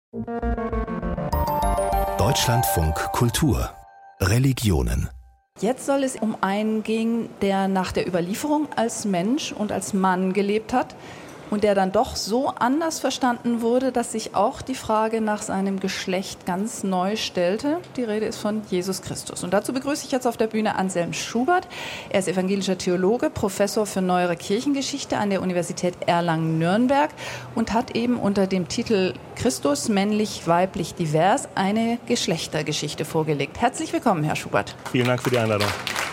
Deutschlandfunk Kultur Religionen. Jetzt soll es um einen gehen, der nach der Überlieferung als Mensch und als Mann gelebt hat und der dann doch so anders verstanden wurde, dass sich auch die Frage nach seinem Geschlecht ganz neu stellte. Die Rede ist von Jesus Christus. Und dazu begrüße ich jetzt auf der Bühne Anselm Schubert. Er ist evangelischer Theologe, Professor für Neuere Kirchengeschichte an der Universität Erlangen-Nürnberg und hat eben unter dem Titel Christus, männlich, weiblich, divers eine Geschlechtergeschichte vorgelegt. Herzlich willkommen, Herr Schubert. Vielen Dank für die Einladung.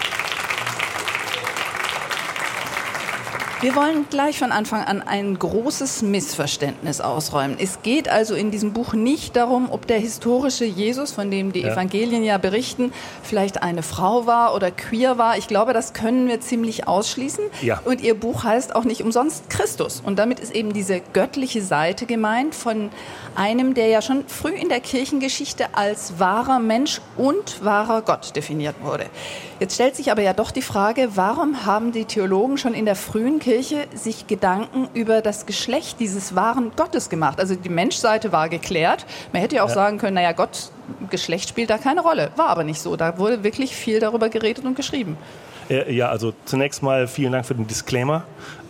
Wir wollen gleich von Anfang an ein großes Missverständnis ausräumen. Es geht also in diesem Buch nicht darum, ob der historische Jesus, von dem die Evangelien ja berichten, vielleicht eine Frau war oder queer war. Ich glaube, das können wir ziemlich ausschließen. Ja. Und Ihr Buch heißt auch nicht umsonst Christus. Und damit ist eben diese göttliche Seite gemeint von einem, der ja schon früh in der Kirchengeschichte als wahrer Mensch und wahrer Gott definiert wurde. Jetzt stellt sich aber ja doch die Frage, warum haben die Theologen schon in der frühen Kirche sich Gedanken über das Geschlecht dieses wahren Gottes gemacht? Also die Menschseite war geklärt. Man hätte ja auch sagen können, naja, Gott, Geschlecht spielt da keine Rolle. War aber nicht so. Da wurde wirklich viel darüber geredet und geschrieben. Ja, also zunächst mal vielen Dank für den Disclaimer.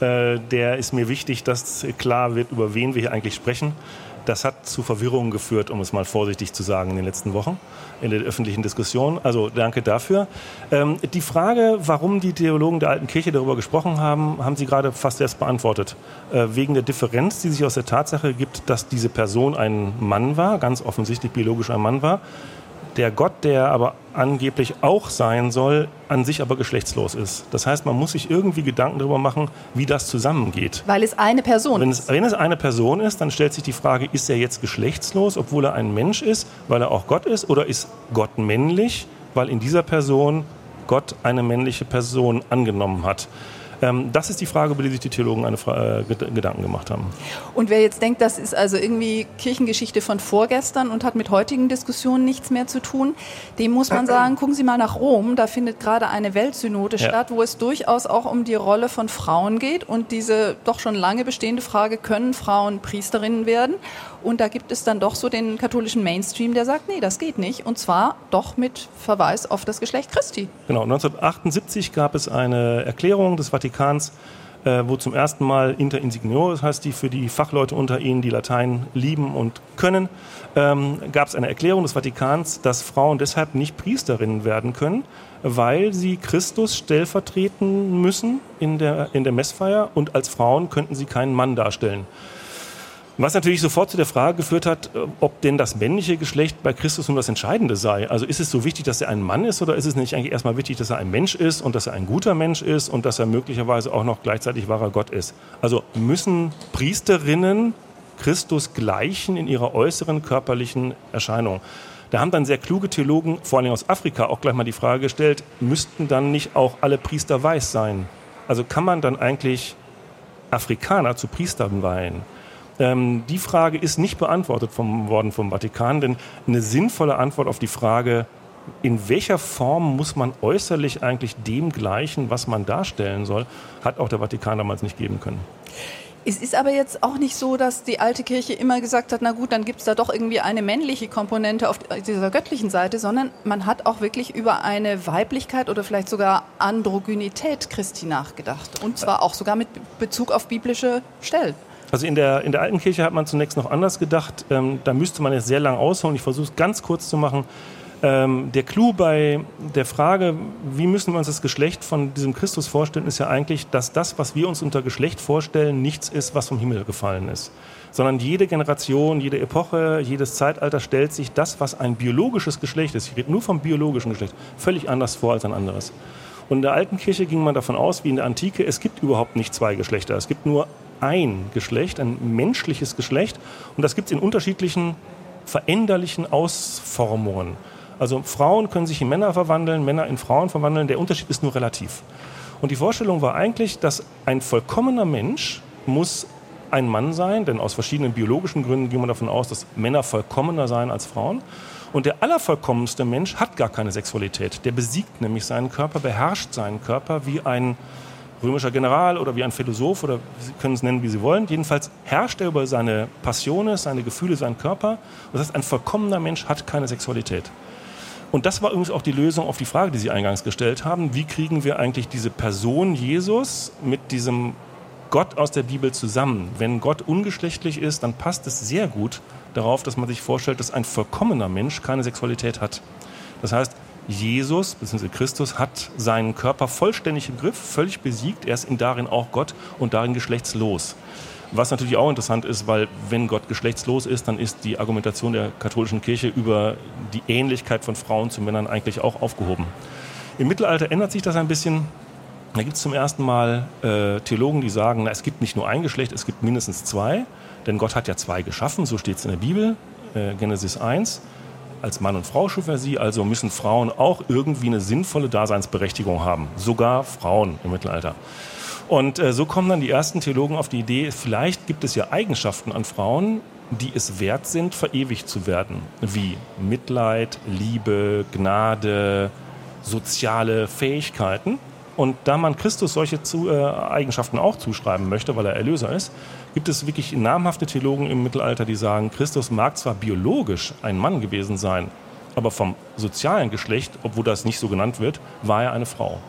Der ist mir wichtig, dass klar wird, über wen wir hier eigentlich sprechen. Das hat zu Verwirrungen geführt, um es mal vorsichtig zu sagen, in den letzten Wochen in der öffentlichen Diskussion. Also danke dafür. Die Frage, warum die Theologen der alten Kirche darüber gesprochen haben, haben Sie gerade fast selbst beantwortet. Wegen der Differenz, die sich aus der Tatsache gibt, dass diese Person ein Mann war, ganz offensichtlich biologisch ein Mann war. Der Gott, der aber angeblich auch sein soll, an sich aber geschlechtslos ist. Das heißt, man muss sich irgendwie Gedanken darüber machen, wie das zusammengeht. Weil es eine Person ist. Wenn es eine Person ist, dann stellt sich die Frage, ist er jetzt geschlechtslos, obwohl er ein Mensch ist, weil er auch Gott ist? Oder ist Gott männlich, weil in dieser Person Gott eine männliche Person angenommen hat? Das ist die Frage, über die sich die Theologen Gedanken gemacht haben. Und wer jetzt denkt, das ist also irgendwie Kirchengeschichte von vorgestern und hat mit heutigen Diskussionen nichts mehr zu tun, dem muss man sagen, gucken Sie mal nach Rom, da findet gerade eine Weltsynode statt, wo es durchaus auch um die Rolle von Frauen geht und diese doch schon lange bestehende Frage, können Frauen Priesterinnen werden? Und da gibt es dann doch so den katholischen Mainstream, der sagt, nee, das geht nicht. Und zwar doch mit Verweis auf das Geschlecht Christi. Genau, 1978 gab es eine Erklärung des Vatikans, wo zum ersten Mal inter insignio, das heißt die für die Fachleute unter Ihnen, die Latein lieben und können, gab es eine Erklärung des Vatikans, dass Frauen deshalb nicht Priesterinnen werden können, weil sie Christus stellvertreten müssen in der Messfeier und als Frauen könnten sie keinen Mann darstellen. Was natürlich sofort zu der Frage geführt hat, ob denn das männliche Geschlecht bei Christus nun das Entscheidende sei. Also ist es so wichtig, dass er ein Mann ist oder ist es nicht eigentlich erstmal wichtig, dass er ein Mensch ist und dass er ein guter Mensch ist und dass er möglicherweise auch noch gleichzeitig wahrer Gott ist? Also müssen Priesterinnen Christus gleichen in ihrer äußeren körperlichen Erscheinung? Da haben dann sehr kluge Theologen, vor allem aus Afrika, auch gleich mal die Frage gestellt, müssten dann nicht auch alle Priester weiß sein? Also kann man dann eigentlich Afrikaner zu Priestern weihen? Die Frage ist nicht beantwortet worden vom Vatikan, denn eine sinnvolle Antwort auf die Frage, in welcher Form muss man äußerlich eigentlich dem gleichen, was man darstellen soll, hat auch der Vatikan damals nicht geben können. Es ist aber jetzt auch nicht so, dass die alte Kirche immer gesagt hat, na gut, dann gibt es da doch irgendwie eine männliche Komponente auf dieser göttlichen Seite, sondern man hat auch wirklich über eine Weiblichkeit oder vielleicht sogar Androgynität Christi nachgedacht. Und zwar auch sogar mit Bezug auf biblische Stellen. Also in der alten Kirche hat man zunächst noch anders gedacht. Da müsste man jetzt sehr lang ausholen. Ich versuche es ganz kurz zu machen. Der Clou bei der Frage, wie müssen wir uns das Geschlecht von diesem Christus vorstellen, ist ja eigentlich, dass das, was wir uns unter Geschlecht vorstellen, nichts ist, was vom Himmel gefallen ist. Sondern jede Generation, jede Epoche, jedes Zeitalter stellt sich das, was ein biologisches Geschlecht ist, ich rede nur vom biologischen Geschlecht, völlig anders vor als ein anderes. Und in der alten Kirche ging man davon aus, wie in der Antike, es gibt überhaupt nicht zwei Geschlechter. Es gibt nur ein Geschlecht, ein menschliches Geschlecht. Und das gibt es in unterschiedlichen veränderlichen Ausformungen. Also Frauen können sich in Männer verwandeln, Männer in Frauen verwandeln. Der Unterschied ist nur relativ. Und die Vorstellung war eigentlich, dass ein vollkommener Mensch muss ein Mann sein, denn aus verschiedenen biologischen Gründen ging man davon aus, dass Männer vollkommener seien als Frauen. Und der allervollkommenste Mensch hat gar keine Sexualität. Der besiegt nämlich seinen Körper, beherrscht seinen Körper wie ein römischer General oder wie ein Philosoph oder Sie können es nennen, wie Sie wollen. Jedenfalls herrscht er über seine Passiones, seine Gefühle, seinen Körper. Das heißt, ein vollkommener Mensch hat keine Sexualität. Und das war übrigens auch die Lösung auf die Frage, die Sie eingangs gestellt haben. Wie kriegen wir eigentlich diese Person Jesus mit diesem Gott aus der Bibel zusammen? Wenn Gott ungeschlechtlich ist, dann passt es sehr gut darauf, dass man sich vorstellt, dass ein vollkommener Mensch keine Sexualität hat. Das heißt, Jesus bzw. Christus hat seinen Körper vollständig im Griff, völlig besiegt. Er ist darin auch Gott und darin geschlechtslos. Was natürlich auch interessant ist, weil wenn Gott geschlechtslos ist, dann ist die Argumentation der katholischen Kirche über die Ähnlichkeit von Frauen zu Männern eigentlich auch aufgehoben. Im Mittelalter ändert sich das ein bisschen. Da gibt es zum ersten Mal Theologen, die sagen, es gibt nicht nur ein Geschlecht, es gibt mindestens zwei. Denn Gott hat ja zwei geschaffen, so steht es in der Bibel, Genesis 1. Als Mann und Frau schuf er sie, also müssen Frauen auch irgendwie eine sinnvolle Daseinsberechtigung haben. Sogar Frauen im Mittelalter. Und so kommen dann die ersten Theologen auf die Idee, vielleicht gibt es ja Eigenschaften an Frauen, die es wert sind, verewigt zu werden. Wie Mitleid, Liebe, Gnade, soziale Fähigkeiten. Und da man Christus solche Eigenschaften auch zuschreiben möchte, weil er Erlöser ist, gibt es wirklich namhafte Theologen im Mittelalter, die sagen, Christus mag zwar biologisch ein Mann gewesen sein, aber vom sozialen Geschlecht, obwohl das nicht so genannt wird, war er eine Frau.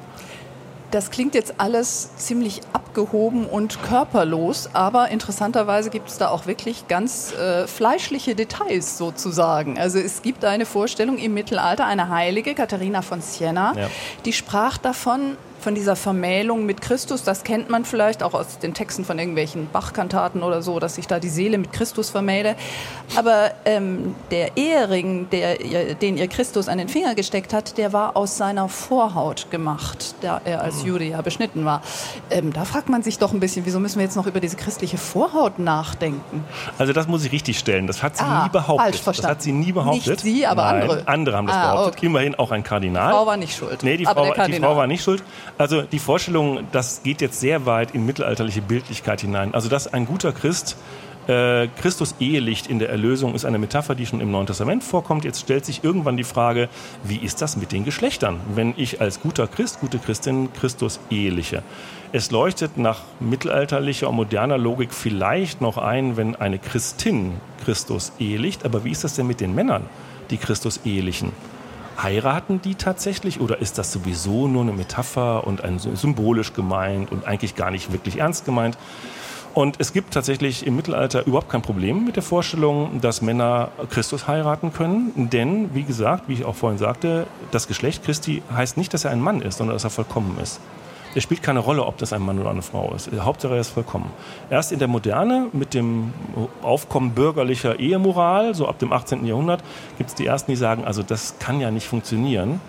Das klingt jetzt alles ziemlich abgehoben und körperlos, aber interessanterweise gibt es da auch wirklich ganz fleischliche Details sozusagen. Also es gibt eine Vorstellung im Mittelalter, eine Heilige, Katharina von Siena, die sprach davon, von dieser Vermählung mit Christus, das kennt man vielleicht auch aus den Texten von irgendwelchen Bach-Kantaten oder so, dass sich da die Seele mit Christus vermähle. Aber der Ehering, den ihr Christus an den Finger gesteckt hat, der war aus seiner Vorhaut gemacht, da er als Jude ja beschnitten war. Da fragt man sich doch ein bisschen, wieso müssen wir jetzt noch über diese christliche Vorhaut nachdenken? Also das muss ich richtig stellen, das hat sie nie behauptet. Falsch verstanden. Das hat sie nie behauptet. Nicht sie, aber andere. Andere haben das behauptet. Okay. Immerhin auch ein Kardinal. Die Frau war nicht schuld. Nee, die Frau war nicht schuld. Also die Vorstellung, das geht jetzt sehr weit in mittelalterliche Bildlichkeit hinein. Also dass ein guter Christ Christus ehelicht in der Erlösung ist eine Metapher, die schon im Neuen Testament vorkommt. Jetzt stellt sich irgendwann die Frage, wie ist das mit den Geschlechtern, wenn ich als guter Christ, gute Christin Christus eheliche? Es leuchtet nach mittelalterlicher und moderner Logik vielleicht noch ein, wenn eine Christin Christus ehelicht. Aber wie ist das denn mit den Männern, die Christus ehelichen? Heiraten die tatsächlich oder ist das sowieso nur eine Metapher und symbolisch gemeint und eigentlich gar nicht wirklich ernst gemeint? Und es gibt tatsächlich im Mittelalter überhaupt kein Problem mit der Vorstellung, dass Männer Christus heiraten können. Denn, wie gesagt, wie ich auch vorhin sagte, das Geschlecht Christi heißt nicht, dass er ein Mann ist, sondern dass er vollkommen ist. Es spielt keine Rolle, ob das ein Mann oder eine Frau ist. Hauptsache er ist vollkommen. Erst in der Moderne mit dem Aufkommen bürgerlicher Ehemoral, so ab dem 18. Jahrhundert, gibt es die Ersten, die sagen, also das kann ja nicht funktionieren.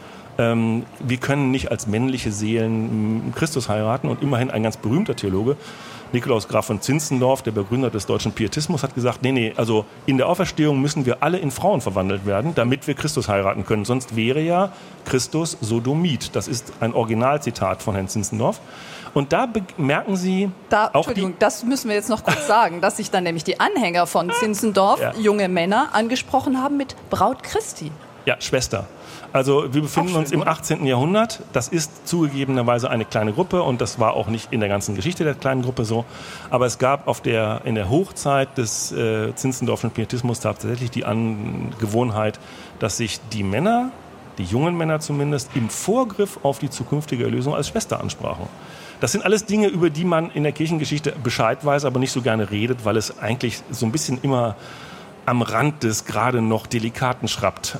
Wir können nicht als männliche Seelen Christus heiraten. Und immerhin ein ganz berühmter Theologe, Nikolaus Graf von Zinzendorf, der Begründer des deutschen Pietismus, hat gesagt, nee, also in der Auferstehung müssen wir alle in Frauen verwandelt werden, damit wir Christus heiraten können. Sonst wäre ja Christus Sodomit. Das ist ein Originalzitat von Herrn Zinzendorf. Und da merken Sie Entschuldigung, das müssen wir jetzt noch kurz sagen, dass sich dann nämlich die Anhänger von Zinzendorf, junge Männer, angesprochen haben mit Braut Christi. Ja, Schwester. Also wir befinden uns im 18. Jahrhundert. Das ist zugegebenerweise eine kleine Gruppe und das war auch nicht in der ganzen Geschichte der kleinen Gruppe so. Aber es gab in der Hochzeit des Zinzendorfschen Pietismus tatsächlich die Angewohnheit, dass sich die Männer, die jungen Männer zumindest, im Vorgriff auf die zukünftige Erlösung als Schwester ansprachen. Das sind alles Dinge, über die man in der Kirchengeschichte Bescheid weiß, aber nicht so gerne redet, weil es eigentlich so ein bisschen immer am Rand des gerade noch Delikaten schrappt.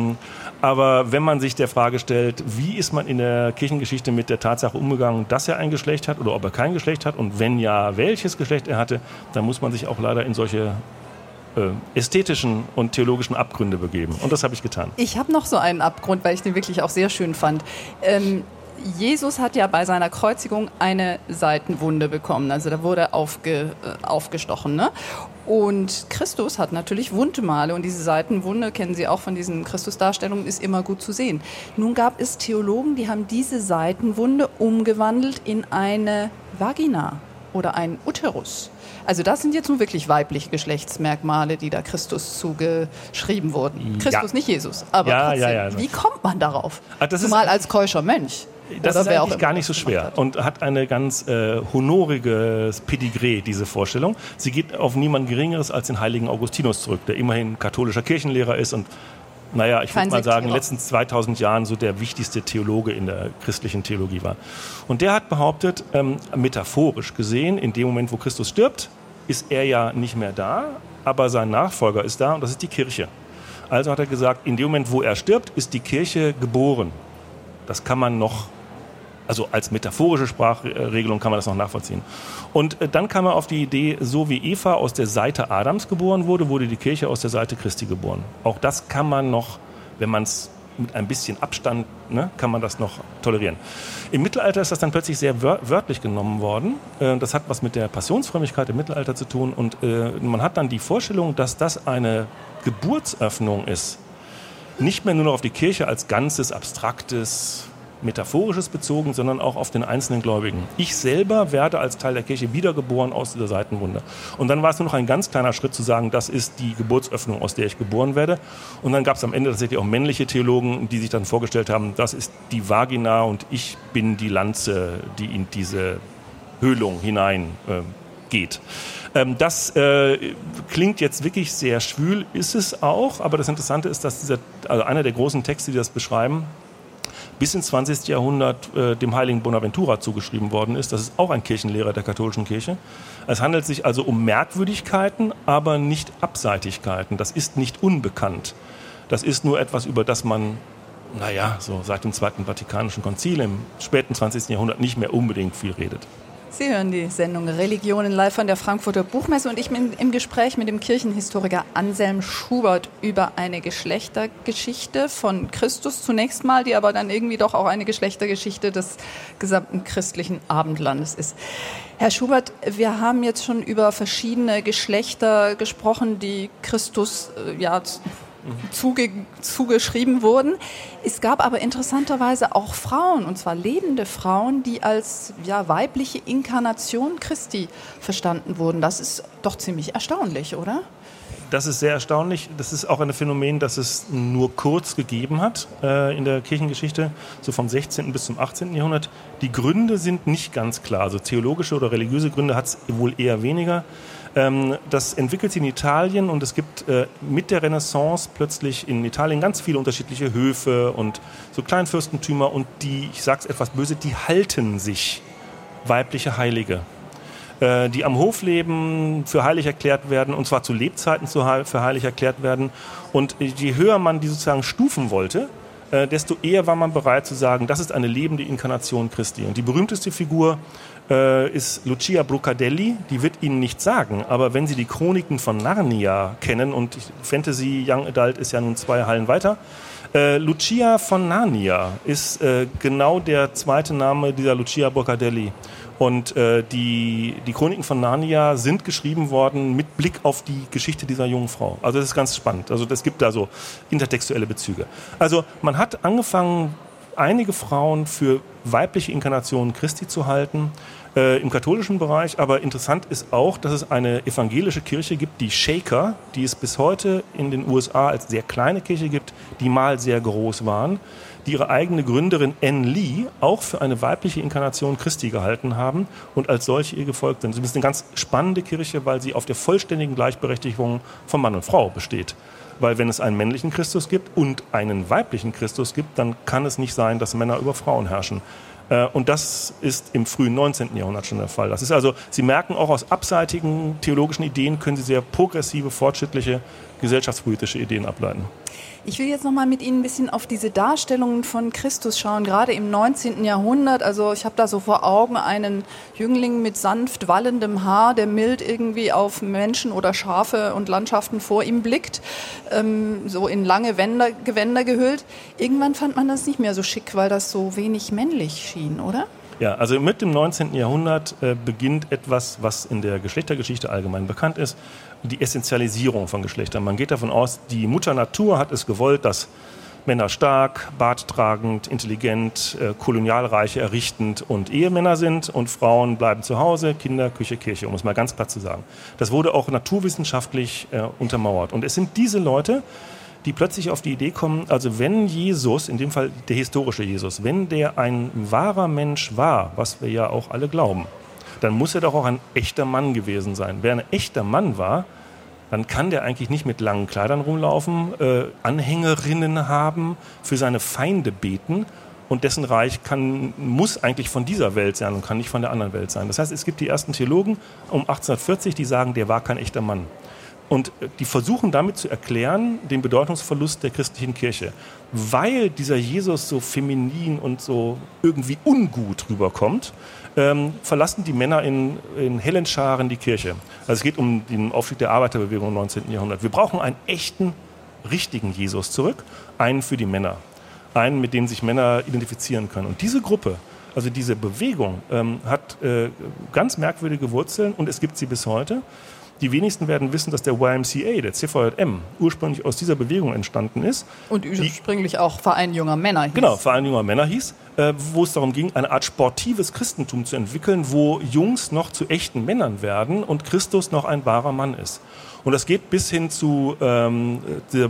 Aber wenn man sich der Frage stellt, wie ist man in der Kirchengeschichte mit der Tatsache umgegangen, dass er ein Geschlecht hat oder ob er kein Geschlecht hat und wenn ja, welches Geschlecht er hatte, dann muss man sich auch leider in solche ästhetischen und theologischen Abgründe begeben. Und das habe ich getan. Ich habe noch so einen Abgrund, weil ich den wirklich auch sehr schön fand. Jesus hat ja bei seiner Kreuzigung eine Seitenwunde bekommen, also da wurde aufgestochen, ne? Und Christus hat natürlich Wundmale und diese Seitenwunde, kennen Sie auch von diesen Christusdarstellungen, ist immer gut zu sehen. Nun gab es Theologen, die haben diese Seitenwunde umgewandelt in eine Vagina oder einen Uterus. Also das sind jetzt nun wirklich weibliche Geschlechtsmerkmale, die da Christus zugeschrieben wurden. Christus, nicht Jesus, aber trotzdem. Wie kommt man darauf? Zumal als keuscher Mönch. Das ist eigentlich gar nicht so schwer und hat eine ganz honoriges Pedigree, diese Vorstellung. Sie geht auf niemand Geringeres als den heiligen Augustinus zurück, der immerhin katholischer Kirchenlehrer ist und naja, ich würde mal sagen, in den letzten 2000 Jahren so der wichtigste Theologe in der christlichen Theologie war. Und der hat behauptet, metaphorisch gesehen, in dem Moment, wo Christus stirbt, ist er ja nicht mehr da, aber sein Nachfolger ist da und das ist die Kirche. Also hat er gesagt, in dem Moment, wo er stirbt, ist die Kirche geboren. Das kann man noch, also als metaphorische Sprachregelung kann man das noch nachvollziehen. Und dann kam er auf die Idee, so wie Eva aus der Seite Adams geboren wurde, wurde die Kirche aus der Seite Christi geboren. Auch das kann man noch, wenn man es mit ein bisschen Abstand, ne, kann man das noch tolerieren. Im Mittelalter ist das dann plötzlich sehr wörtlich genommen worden. Das hat was mit der Passionsfrömmigkeit im Mittelalter zu tun. Und man hat dann die Vorstellung, dass das eine Geburtsöffnung ist. Nicht mehr nur noch auf die Kirche als ganzes, abstraktes, metaphorisches bezogen, sondern auch auf den einzelnen Gläubigen. Ich selber werde als Teil der Kirche wiedergeboren aus dieser Seitenwunde. Und dann war es nur noch ein ganz kleiner Schritt zu sagen, das ist die Geburtsöffnung, aus der ich geboren werde. Und dann gab es am Ende tatsächlich auch männliche Theologen, die sich dann vorgestellt haben, das ist die Vagina und ich bin die Lanze, die in diese Höhlung hinein geht. Das klingt jetzt wirklich sehr schwül, ist es auch, aber das Interessante ist, dass also einer der großen Texte, die das beschreiben, bis ins 20. Jahrhundert dem heiligen Bonaventura zugeschrieben worden ist. Das ist auch ein Kirchenlehrer der katholischen Kirche. Es handelt sich also um Merkwürdigkeiten, aber nicht Abseitigkeiten. Das ist nicht unbekannt. Das ist nur etwas, über das man, so seit dem Zweiten Vatikanischen Konzil im späten 20. Jahrhundert nicht mehr unbedingt viel redet. Sie hören die Sendung Religionen live von der Frankfurter Buchmesse und ich bin im Gespräch mit dem Kirchenhistoriker Anselm Schubert über eine Geschlechtergeschichte von Christus zunächst mal, die aber dann irgendwie doch auch eine Geschlechtergeschichte des gesamten christlichen Abendlandes ist. Herr Schubert, wir haben jetzt schon über verschiedene Geschlechter gesprochen, die Christus zugeschrieben wurden. Es gab aber interessanterweise auch Frauen, und zwar lebende Frauen, die als weibliche Inkarnation Christi verstanden wurden. Das ist doch ziemlich erstaunlich, oder? Das ist sehr erstaunlich. Das ist auch ein Phänomen, das es nur kurz gegeben hat in der Kirchengeschichte, so vom 16. bis zum 18. Jahrhundert. Die Gründe sind nicht ganz klar. Also theologische oder religiöse Gründe hat es wohl eher weniger. Das entwickelt sich in Italien und es gibt mit der Renaissance plötzlich in Italien ganz viele unterschiedliche Höfe und so Kleinfürstentümer und die, ich sag's etwas böse, die halten sich weibliche Heilige, die am Hof leben, für heilig erklärt werden und zwar zu Lebzeiten für heilig erklärt werden und je höher man die sozusagen stufen wollte, desto eher war man bereit zu sagen, das ist eine lebende Inkarnation Christi. Und die berühmteste Figur ist Lucia Brucadelli, die wird Ihnen nichts sagen, aber wenn Sie die Chroniken von Narnia kennen, und Fantasy Young Adult ist ja nun 2 Hallen weiter, Lucia von Narnia ist genau der zweite Name dieser Lucia Brucadelli. Und die Chroniken von Narnia sind geschrieben worden mit Blick auf die Geschichte dieser jungen Frau. Also das ist ganz spannend. Also es gibt da so intertextuelle Bezüge. Also man hat angefangen, einige Frauen für weibliche Inkarnationen Christi zu halten, im katholischen Bereich. Aber interessant ist auch, dass es eine evangelische Kirche gibt, die Shaker, die es bis heute in den USA als sehr kleine Kirche gibt, die mal sehr groß waren, die ihre eigene Gründerin Anne Lee auch für eine weibliche Inkarnation Christi gehalten haben und als solche ihr gefolgt sind. Das ist eine ganz spannende Kirche, weil sie auf der vollständigen Gleichberechtigung von Mann und Frau besteht. Weil wenn es einen männlichen Christus gibt und einen weiblichen Christus gibt, dann kann es nicht sein, dass Männer über Frauen herrschen. Und das ist im frühen 19. Jahrhundert schon der Fall. Das ist also, Sie merken auch aus abseitigen theologischen Ideen können Sie sehr progressive, fortschrittliche, gesellschaftspolitische Ideen ableiten. Ich will jetzt noch mal mit Ihnen ein bisschen auf diese Darstellungen von Christus schauen, gerade im 19. Jahrhundert. Also ich habe da so vor Augen einen Jüngling mit sanft wallendem Haar, der mild irgendwie auf Menschen oder Schafe und Landschaften vor ihm blickt, so in lange Gewänder gehüllt. Irgendwann fand man das nicht mehr so schick, weil das so wenig männlich schien, oder? Ja, also mit dem 19. Jahrhundert beginnt etwas, was in der Geschlechtergeschichte allgemein bekannt ist, die Essentialisierung von Geschlechtern. Man geht davon aus, die Mutter Natur hat es gewollt, dass Männer stark, barttragend, intelligent, kolonialreiche, errichtend und Ehemänner sind und Frauen bleiben zu Hause, Kinder, Küche, Kirche, um es mal ganz platt zu sagen. Das wurde auch naturwissenschaftlich untermauert. Und es sind diese Leute, die plötzlich auf die Idee kommen, also wenn Jesus, in dem Fall der historische Jesus, wenn der ein wahrer Mensch war, was wir ja auch alle glauben, dann muss er doch auch ein echter Mann gewesen sein. Wer ein echter Mann war, dann kann der eigentlich nicht mit langen Kleidern rumlaufen, Anhängerinnen haben, für seine Feinde beten und dessen Reich muss eigentlich von dieser Welt sein und kann nicht von der anderen Welt sein. Das heißt, es gibt die ersten Theologen um 1840, die sagen, der war kein echter Mann. Und die versuchen damit zu erklären, den Bedeutungsverlust der christlichen Kirche. Weil dieser Jesus so feminin und so irgendwie ungut rüberkommt, verlassen die Männer in hellen Scharen die Kirche. Also es geht um den Aufstieg der Arbeiterbewegung im 19. Jahrhundert. Wir brauchen einen echten, richtigen Jesus zurück, einen für die Männer. Einen, mit dem sich Männer identifizieren können. Und diese Gruppe, also diese Bewegung, hat ganz merkwürdige Wurzeln und es gibt sie bis heute. Die wenigsten werden wissen, dass der YMCA, der CVJM, ursprünglich aus dieser Bewegung entstanden ist. Und ursprünglich auch Verein junger Männer hieß. Genau, Verein junger Männer hieß, wo es darum ging, eine Art sportives Christentum zu entwickeln, wo Jungs noch zu echten Männern werden und Christus noch ein wahrer Mann ist. Und das geht bis hin zu im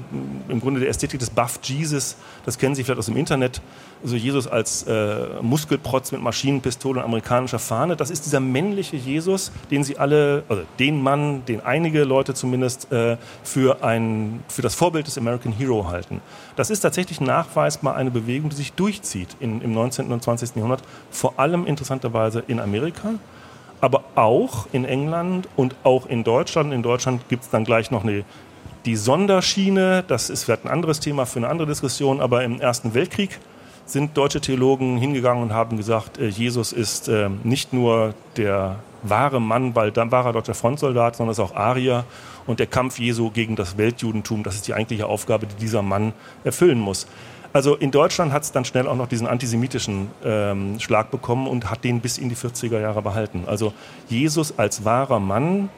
Grunde der Ästhetik des Buff Jesus. Das kennen Sie vielleicht aus dem Internet. Also Jesus als Muskelprotz mit Maschinenpistole und amerikanischer Fahne. Das ist dieser männliche Jesus, den Sie alle, also den Mann, den einige Leute zumindest für das Vorbild des American Hero halten. Das ist tatsächlich nachweisbar eine Bewegung, die sich durchzieht im 19. und 20. Jahrhundert. Vor allem interessanterweise in Amerika. Aber auch in England und auch in Deutschland. In Deutschland gibt es dann gleich noch die Sonderschiene. Das ist vielleicht ein anderes Thema für eine andere Diskussion. Aber im Ersten Weltkrieg sind deutsche Theologen hingegangen und haben gesagt, Jesus ist nicht nur der wahre Mann, weil dann war er deutscher Frontsoldat, sondern ist auch Arier. Und der Kampf Jesu gegen das Weltjudentum, das ist die eigentliche Aufgabe, die dieser Mann erfüllen muss. Also in Deutschland hat es dann schnell auch noch diesen antisemitischen Schlag bekommen und hat den bis in die 40er Jahre behalten. Also Jesus als wahrer Mann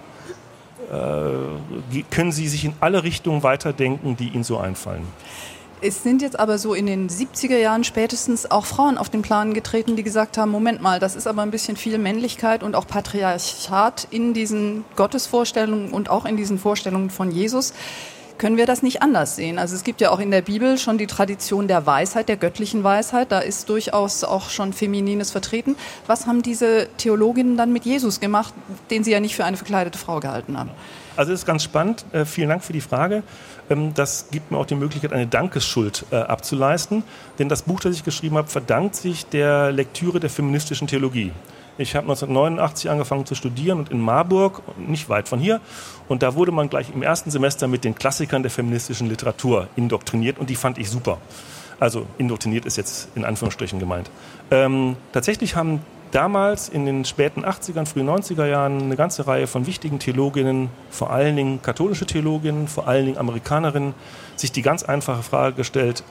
können Sie sich in alle Richtungen weiterdenken, die Ihnen so einfallen. Es sind jetzt aber so in den 70er Jahren spätestens auch Frauen auf den Plan getreten, die gesagt haben, Moment mal, das ist aber ein bisschen viel Männlichkeit und auch Patriarchat in diesen Gottesvorstellungen und auch in diesen Vorstellungen von Jesus. Können wir das nicht anders sehen? Also es gibt ja auch in der Bibel schon die Tradition der Weisheit, der göttlichen Weisheit. Da ist durchaus auch schon Feminines vertreten. Was haben diese Theologinnen dann mit Jesus gemacht, den sie ja nicht für eine verkleidete Frau gehalten haben? Also das ist ganz spannend. Vielen Dank für die Frage. Das gibt mir auch die Möglichkeit, eine Dankesschuld abzuleisten. Denn das Buch, das ich geschrieben habe, verdankt sich der Lektüre der feministischen Theologie. Ich habe 1989 angefangen zu studieren und in Marburg, nicht weit von hier. Und da wurde man gleich im ersten Semester mit den Klassikern der feministischen Literatur indoktriniert und die fand ich super. Also indoktriniert ist jetzt in Anführungsstrichen gemeint. Tatsächlich haben damals in den späten 80ern, frühen 90er Jahren eine ganze Reihe von wichtigen Theologinnen, vor allen Dingen katholische Theologinnen, vor allen Dingen Amerikanerinnen, sich die ganz einfache Frage gestellt,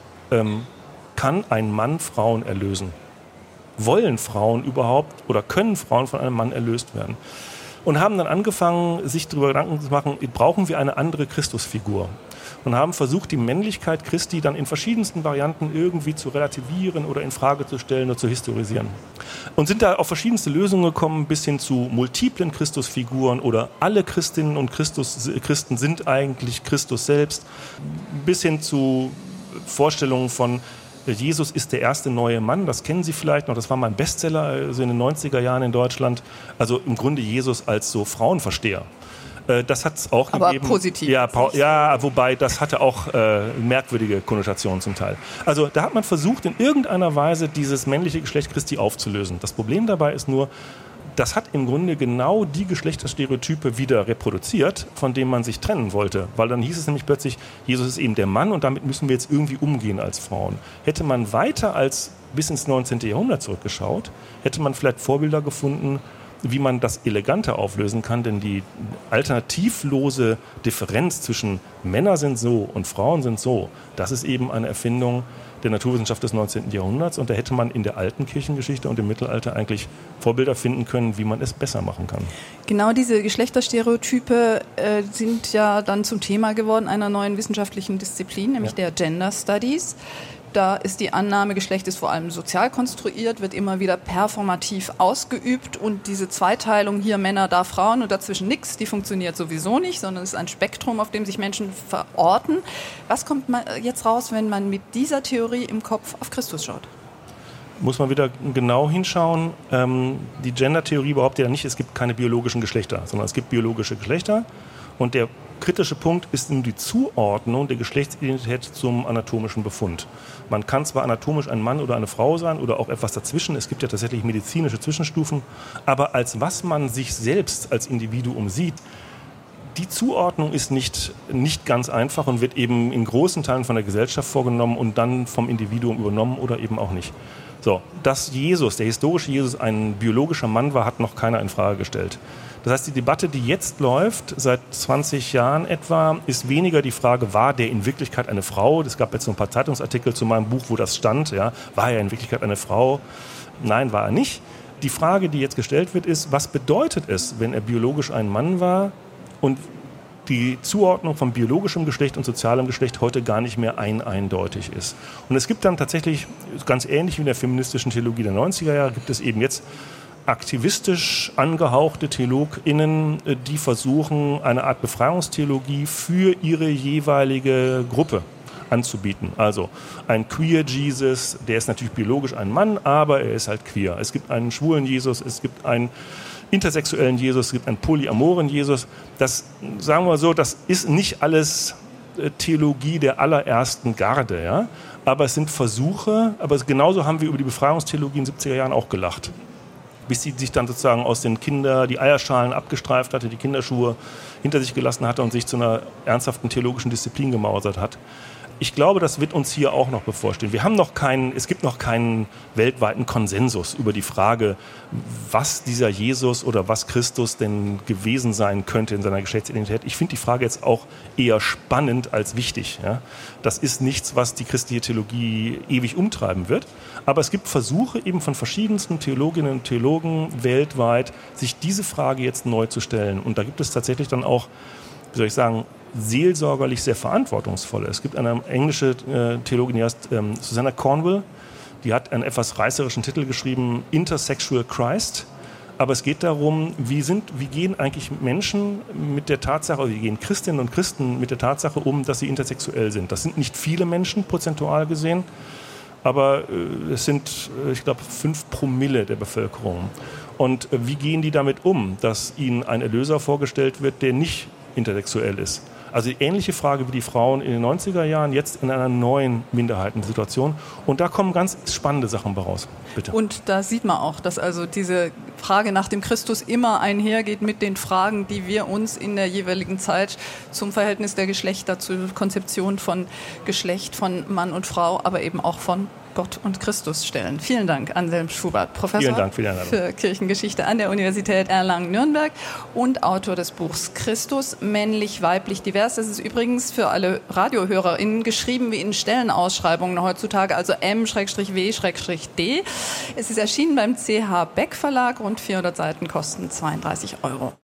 kann ein Mann Frauen erlösen? Wollen Frauen überhaupt oder können Frauen von einem Mann erlöst werden? Und haben dann angefangen, sich darüber Gedanken zu machen, brauchen wir eine andere Christusfigur? Und haben versucht, die Männlichkeit Christi dann in verschiedensten Varianten irgendwie zu relativieren oder in Frage zu stellen oder zu historisieren. Und sind da auf verschiedenste Lösungen gekommen, bis hin zu multiplen Christusfiguren oder alle Christinnen und Christen sind eigentlich Christus selbst, bis hin zu Vorstellungen von Jesus ist der erste neue Mann, das kennen Sie vielleicht noch, das war mal ein Bestseller also in den 90er Jahren in Deutschland. Also im Grunde Jesus als so Frauenversteher. Das hat es auch gegeben. Aber positiv. Ja, wobei das hatte auch merkwürdige Konnotationen zum Teil. Also da hat man versucht, in irgendeiner Weise dieses männliche Geschlecht Christi aufzulösen. Das Problem dabei ist nur, das hat im Grunde genau die Geschlechterstereotype wieder reproduziert, von denen man sich trennen wollte. Weil dann hieß es nämlich plötzlich, Jesus ist eben der Mann und damit müssen wir jetzt irgendwie umgehen als Frauen. Hätte man weiter als bis ins 19. Jahrhundert zurückgeschaut, hätte man vielleicht Vorbilder gefunden, wie man das eleganter auflösen kann, denn die alternativlose Differenz zwischen Männer sind so und Frauen sind so, das ist eben eine Erfindung der Naturwissenschaft des 19. Jahrhunderts und da hätte man in der alten Kirchengeschichte und im Mittelalter eigentlich Vorbilder finden können, wie man es besser machen kann. Genau diese Geschlechterstereotype sind ja dann zum Thema geworden einer neuen wissenschaftlichen Disziplin, nämlich der Gender Studies, Da ist die Annahme, Geschlecht ist vor allem sozial konstruiert, wird immer wieder performativ ausgeübt und diese Zweiteilung hier Männer, da Frauen und dazwischen nichts, die funktioniert sowieso nicht, sondern es ist ein Spektrum, auf dem sich Menschen verorten. Was kommt jetzt raus, wenn man mit dieser Theorie im Kopf auf Christus schaut? Muss man wieder genau hinschauen. Die Gender-Theorie behauptet ja nicht, es gibt keine biologischen Geschlechter, sondern es gibt biologische Geschlechter. Und der kritische Punkt ist nun die Zuordnung der Geschlechtsidentität zum anatomischen Befund. Man kann zwar anatomisch ein Mann oder eine Frau sein oder auch etwas dazwischen, es gibt ja tatsächlich medizinische Zwischenstufen, aber als was man sich selbst als Individuum sieht, die Zuordnung ist nicht ganz einfach und wird eben in großen Teilen von der Gesellschaft vorgenommen und dann vom Individuum übernommen oder eben auch nicht. So, dass Jesus, der historische Jesus, ein biologischer Mann war, hat noch keiner in Frage gestellt. Das heißt, die Debatte, die jetzt läuft, seit 20 Jahren etwa, ist weniger die Frage, war der in Wirklichkeit eine Frau? Es gab jetzt so ein paar Zeitungsartikel zu meinem Buch, wo das stand. Ja, war er in Wirklichkeit eine Frau? Nein, war er nicht. Die Frage, die jetzt gestellt wird, ist, was bedeutet es, wenn er biologisch ein Mann war und die Zuordnung von biologischem Geschlecht und sozialem Geschlecht heute gar nicht mehr eindeutig ist. Und es gibt dann tatsächlich, ganz ähnlich wie in der feministischen Theologie der 90er Jahre, gibt es eben jetzt aktivistisch angehauchte TheologInnen, die versuchen, eine Art Befreiungstheologie für ihre jeweilige Gruppe anzubieten. Also ein Queer Jesus, der ist natürlich biologisch ein Mann, aber er ist halt queer. Es gibt einen schwulen Jesus, es gibt einen intersexuellen Jesus, es gibt einen polyamoren Jesus. Das, sagen wir so, das ist nicht alles Theologie der allerersten Garde, ja? Aber es sind Versuche, aber genauso haben wir über die Befreiungstheologie in den 70er Jahren auch gelacht. Bis sie sich dann sozusagen aus den die Eierschalen abgestreift hatte, die Kinderschuhe hinter sich gelassen hatte und sich zu einer ernsthaften theologischen Disziplin gemausert hat. Ich glaube, das wird uns hier auch noch bevorstehen. Es gibt noch keinen weltweiten Konsensus über die Frage, was dieser Jesus oder was Christus denn gewesen sein könnte in seiner Geschlechtsidentität. Ich finde die Frage jetzt auch eher spannend als wichtig. Ja? Das ist nichts, was die christliche Theologie ewig umtreiben wird. Aber es gibt Versuche eben von verschiedensten Theologinnen und Theologen weltweit, sich diese Frage jetzt neu zu stellen. Und da gibt es tatsächlich dann auch, wie soll ich sagen, seelsorgerlich sehr verantwortungsvolle. Es gibt eine englische Theologin, die heißt Susanna Cornwell, die hat einen etwas reißerischen Titel geschrieben, Intersexual Christ. Aber es geht darum, wie gehen eigentlich Menschen mit der Tatsache, oder wie gehen Christinnen und Christen mit der Tatsache um, dass sie intersexuell sind. Das sind nicht viele Menschen, prozentual gesehen, aber es sind, ich glaube, 5 Promille der Bevölkerung. Und wie gehen die damit um, dass ihnen ein Erlöser vorgestellt wird, der nicht intersexuell ist? Also die ähnliche Frage wie die Frauen in den 90er Jahren, jetzt in einer neuen Minderheitensituation. Und da kommen ganz spannende Sachen raus. Bitte. Und da sieht man auch, dass also diese Frage nach dem Christus immer einhergeht mit den Fragen, die wir uns in der jeweiligen Zeit zum Verhältnis der Geschlechter, zur Konzeption von Geschlecht, von Mann und Frau, aber eben auch von Gott und Christus stellen. Vielen Dank, Anselm Schubert, Professor für Kirchengeschichte an der Universität Erlangen-Nürnberg und Autor des Buchs Christus, männlich, weiblich, divers. Das ist übrigens für alle RadiohörerInnen geschrieben wie in Stellenausschreibungen heutzutage, also M-W-D. Es ist erschienen beim CH Beck Verlag, rund 400 Seiten, kosten 32 €.